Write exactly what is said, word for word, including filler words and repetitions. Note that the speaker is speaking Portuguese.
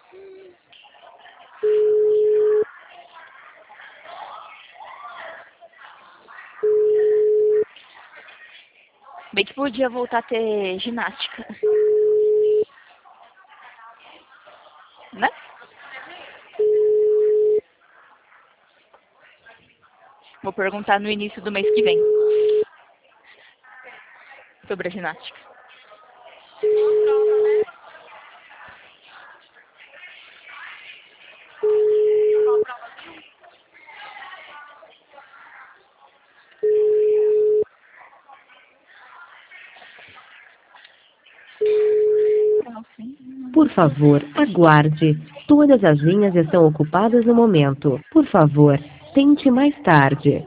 Bem que podia voltar a ter ginástica. Né? Vou perguntar no início do mês que vem. Sobre a ginástica. Por favor, aguarde. Todas as linhas estão ocupadas no momento. Por favor, tente mais tarde.